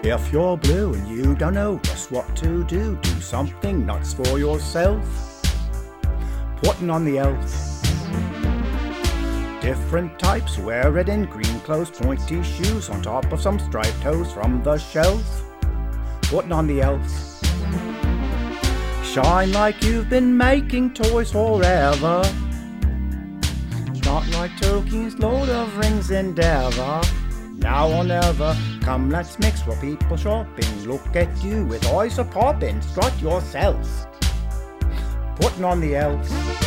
If you're blue and you don't know just what to do, do something nuts for yourself. Putting on the elf. Different types, wear red and green clothes, pointy shoes on top of some striped toes from the shelf. Putting on the elf. Shine like you've been making toys forever. Not like Tolkien's Lord of Rings endeavor. Now or never, come let's mix while people shopping. Look at you with eyes a popping, strut yourself. Putting on the elf.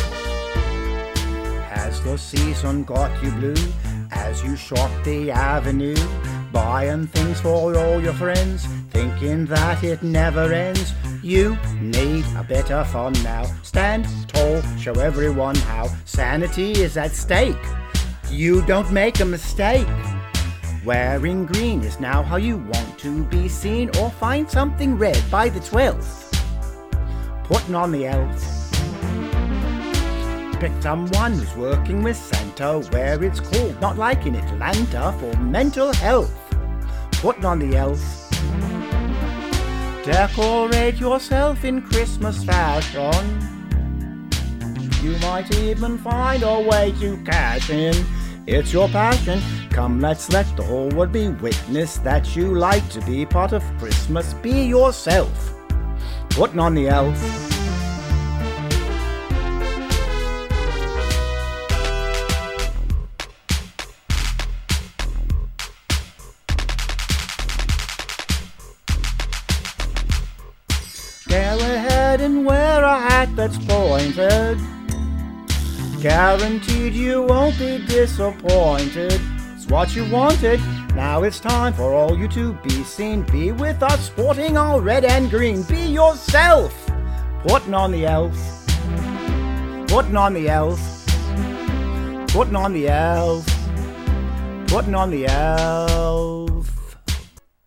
Has the season got you blue as you shop the avenue? Buying things for all your friends, thinking that it never ends. You need a bit of fun now. Stand tall, show everyone how. Sanity is at stake. You don't make a mistake. Wearing green is now how you want to be seen, or find something red by the 12th. Putting on the elf. Pick someone who's working with Santa where it's cold, not like in Atlanta, for mental health. Putting on the elf. Decorate yourself in Christmas fashion. You might even find a way to cash in. It's your passion. Come, let's let the whole world be witness that you like to be part of Christmas. Be yourself. Putting on the elf. Go ahead and wear a hat that's pointed. Guaranteed you won't be disappointed. It's what you wanted. Now it's time for all you to be seen. Be with us sporting all red and green. Be yourself. Putting on the elf. Putting on the elf. Putting on the elf. Putting on the elf.